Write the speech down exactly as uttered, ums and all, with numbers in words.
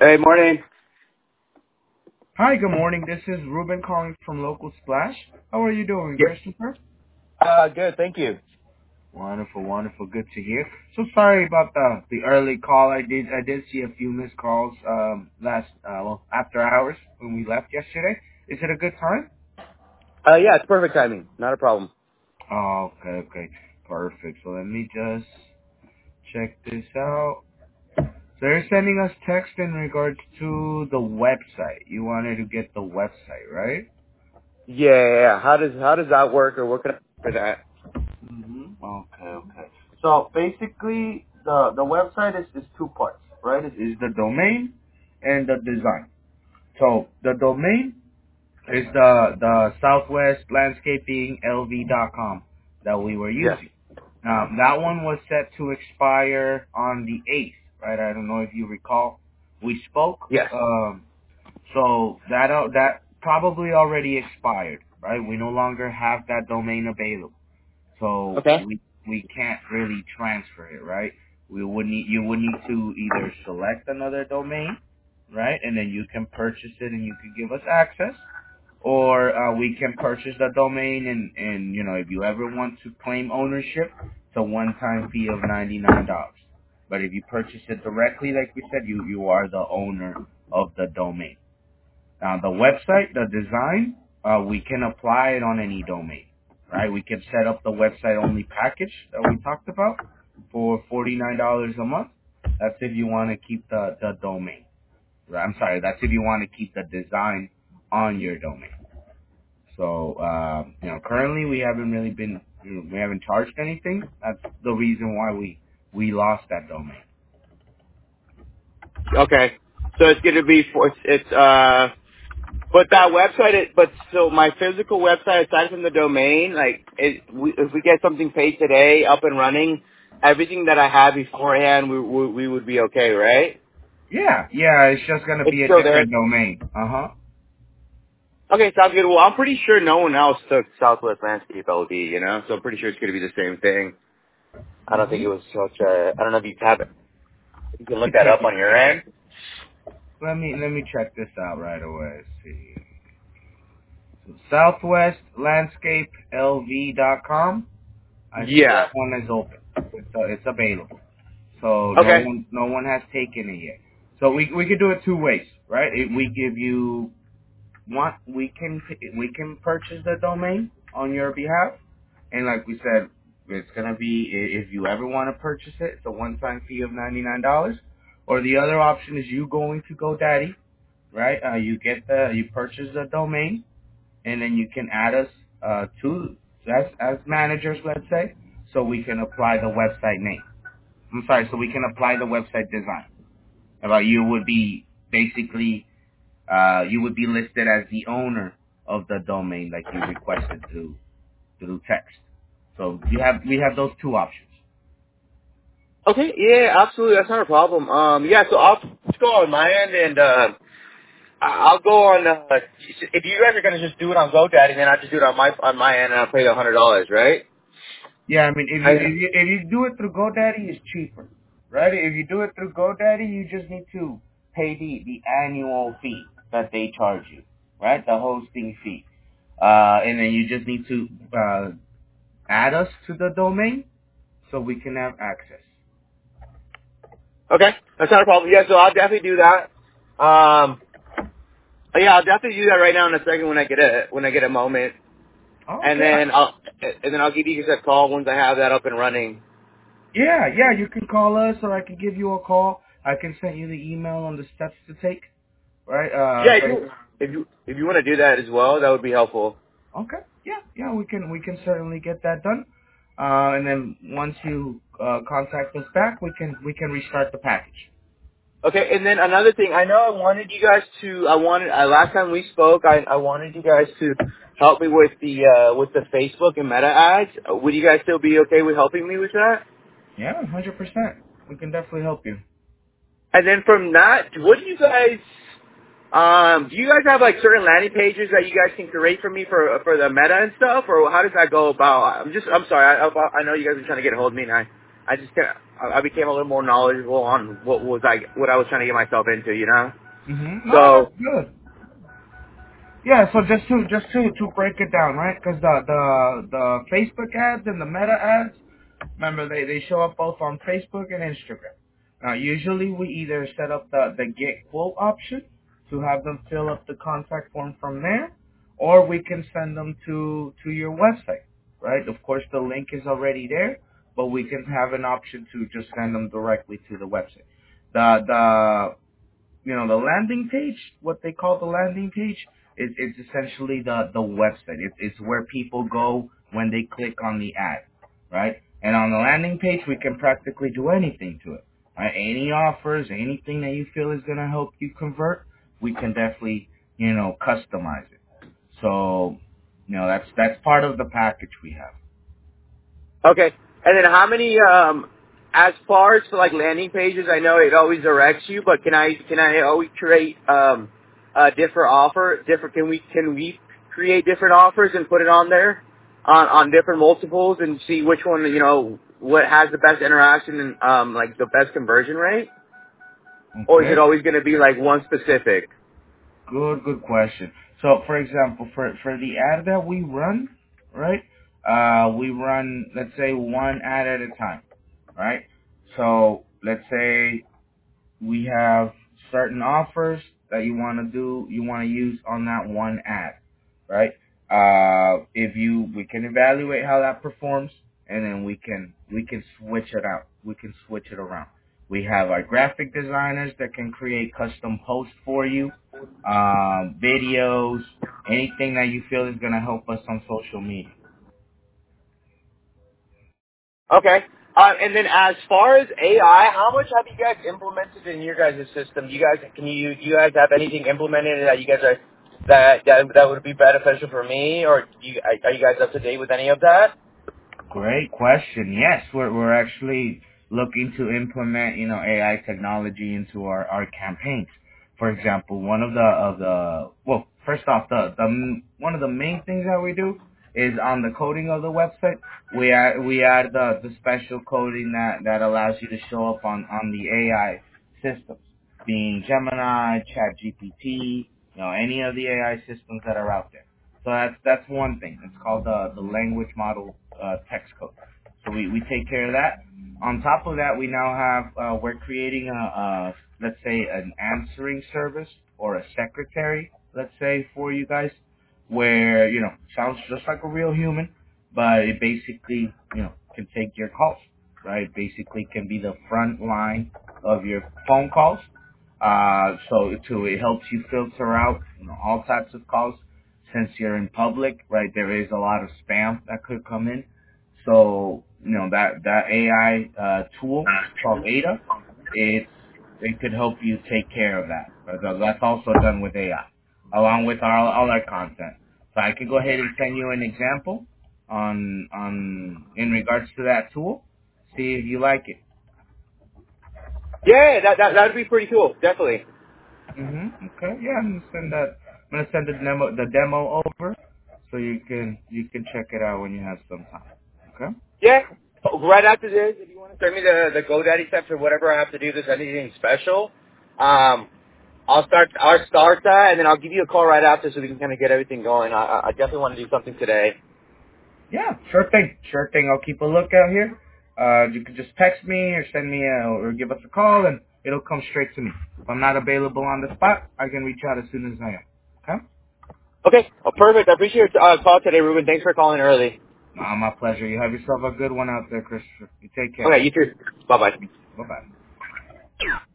Hey, morning. Hi, good morning. This is Ruben calling from Local Splash. How are you doing, Yeah. Christopher? Uh, good, thank you. Wonderful, wonderful. Good to hear. So sorry about the the early call. I did I did see a few missed calls um last uh well after hours when we left yesterday. Is it a good time? Uh, yeah, it's perfect timing. Not a problem. Oh, okay, okay, perfect. So let me just check this out. So they're sending us text in regards to the website. You wanted to get the website, right? Yeah, yeah, yeah. How does how does that work, or what can I do for that? hmm Okay, okay. So basically, the the website is, is two parts, right? It is the domain and the design. So the domain is the the Southwest Landscaping L V dot com that we were Yes. using. Now that one was set to expire on the eighth, right? I don't know if you recall. We spoke. Yes. Um, so that uh, that probably already expired, right? We no longer have that domain available. So Okay. we we can't really transfer it, right? We would need you would need to either select another domain, right, and then you can purchase it and you can give us access, or uh, we can purchase the domain and and you know if you ever want to claim ownership, it's a one-time fee of ninety-nine dollars. But if you purchase it directly, like we said, you you are the owner of the domain. Now the website, the design, uh, we can apply it on any domain, right? We can set up the website only package that we talked about for forty-nine dollars a month. That's if you want to keep the, the domain. Right? I'm sorry, that's if you want to keep the design on your domain. So, uh, you know, currently we haven't really been, you know, we haven't charged anything. That's the reason why we, we lost that domain. Okay. So it's gonna be for it's, it's uh, but that website. It, but so my physical website, aside from the domain, like it, we, if we get something paid today, up and running, everything that I had beforehand, we we, we would be okay, right? Yeah, yeah, it's just going to It's be a still there. different domain. Uh-huh. Okay, sounds good. Well, I'm pretty sure no one else took Southwest Landscape L D, you know, so I'm pretty sure it's going to be the same thing. I don't think Mm-hmm. it was such a, I don't know if you have it. You can Let look me that check up it. on your end. Let me let me check this out right away. Let's see. So Southwest Landscape L V dot com. I see Yeah. that one is open. It's uh, it's available. So no Okay. one no one has taken it yet. So we we could do it two ways, right? If we give you one, we can we can purchase the domain on your behalf, and like we said, it's gonna be i- if you ever want to purchase it, it's a one-time fee of ninety-nine dollars. Or the other option is you going to GoDaddy, right? Uh, you get the you purchase the domain, and then you can add us uh, to as as managers, let's say, so we can apply the website name. I'm sorry, so we can apply the website design. About you would be basically uh, you would be listed as the owner of the domain, like you requested through through text. So you have we have those two options. Okay, yeah, absolutely. That's not a problem. Um, yeah, so I'll just go on my end and, uh, I- I'll go on, uh, if you guys are going to just do it on GoDaddy, then I'll just do it on my, on my end and I'll pay the one hundred dollars, right? Yeah, I mean, if you I, if you if you do it through GoDaddy, it's cheaper, right? If you do it through GoDaddy, you just need to pay the the annual fee that they charge you, right? The hosting fee, uh, and then you just need to uh, add us to the domain so we can have access. okay, that's not a problem. Yeah, so I'll definitely do that. Um, yeah, I'll definitely do that right now in a second when I get a, when I get a moment. And Okay. then I'll, and then I'll give you guys a call once I have that up and running. Yeah, yeah, you can call us or I can give you a call. I can send you the email on the steps to take, right? Uh, Yeah, if so you, if you, if you want to do that as well, that would be helpful. okay, yeah, yeah, we can we can certainly get that done. Uh, and then once you uh, contact us back, we can we can restart the package. Okay, and then another thing, I know I wanted you guys to, I wanted, uh, last time we spoke, I, I wanted you guys to help me with the, uh, with the Facebook and Meta ads. Uh, Would you guys still be okay with helping me with that? Yeah, one hundred percent. We can definitely help you. And then from that, what do you guys, um, do you guys have like certain landing pages that you guys can create for me for, for the Meta and stuff, or how does that go about? I'm just, I'm sorry, I, I I know you guys are trying to get a hold of me and I, I just can't, I I became a little more knowledgeable on what was I what I was trying to get myself into, you know. Mhm. No, So that's good. Yeah. So just to just to to break it down, right? Because the the the Facebook ads and the Meta ads, remember they they show up both on Facebook and Instagram. Now, usually we either set up the the get quote option to have them fill up the contact form from there, or we can send them to to your website, right? Of course, the link is already there, but we can have an option to just send them directly to the website. The the you know, the landing page, what they call the landing page, is it's essentially the, the website. It's, it's where people go when they click on the ad, right? And on the landing page, we can practically do anything to it, right? Any offers, anything that you feel is going to help you convert, we can definitely, you know, customize it. So, you know, that's, that's part of the package we have. okay, and then how many? Um, as far as for like landing pages, I know it always directs you, but can I can I always create um, a different offer? Different? Can we can we create different offers and put it on there on on different multiples and see which one you know what has the best interaction and um, like the best conversion rate, or is it Okay? always going to be like one specific? Good, good question. So, for example, for for the ad that we run, right? Uh, we run, let's say, one ad at a time, right? So, let's say we have certain offers that you want to do, you want to use on that one ad, right? Uh, if you, we can evaluate how that performs, and then we can we can switch it out. We can switch it around. We have our graphic designers that can create custom posts for you, um, videos, anything that you feel is going to help us on social media. Okay. Uh, and then as far as A I, how much have you guys implemented in your guys' system? You guys, can you, do you guys have anything implemented that you guys are, that, that, that would be beneficial for me? Or do you, are are you guys up to date with any of that? Great question. Yes, we're we're actually looking to implement, you know, A I technology into our, our campaigns. For example, one of the of the well, first off, the the one of the main things that we do is on the coding of the website. We add we add the the special coding that that allows you to show up on on the A I systems, being Gemini, ChatGPT, you know, any of the A I systems that are out there. So that's that's one thing. It's called the the language model uh, text code. So we, we take care of that. On top of that, we now have uh, we're creating a, a let's say an answering service or a secretary, let's say for you guys, where you know sounds just like a real human, but it basically you know can take your calls, right? Basically can be the front line of your phone calls. Uh, so to it helps you filter out you know all types of calls since you're in public, right, there is a lot of spam that could come in. So, you know, that, that A I uh, tool called Ada, it's, it could help you take care of that. But that's also done with A I, along with our, all our content. So I could go ahead and send you an example on, on, in regards to that tool. See if you like it. Yeah, that, that, that would be pretty cool. Definitely. Mm-hmm. Okay. Yeah, I'm gonna send that. I'm gonna send the demo, the demo over, so you can you can check it out when you have some time. Okay. Yeah. Right after this, if you want to send me the, the GoDaddy steps or whatever I have to do, there's anything special, um, I'll start, I'll start that and then I'll give you a call right after so we can kind of get everything going. I, I I definitely want to do something today. Yeah, sure thing. Sure thing. I'll keep a lookout here. Uh, you can just text me or send me a, or give us a call, and it'll come straight to me. If I'm not available on the spot, I can reach out as soon as I am. Okay. Okay, oh, perfect. I appreciate your uh, call today, Ruben. Thanks for calling early. Uh, my pleasure. You have yourself a good one out there, Christopher. You take care. Okay, you too. Bye-bye. Bye bye.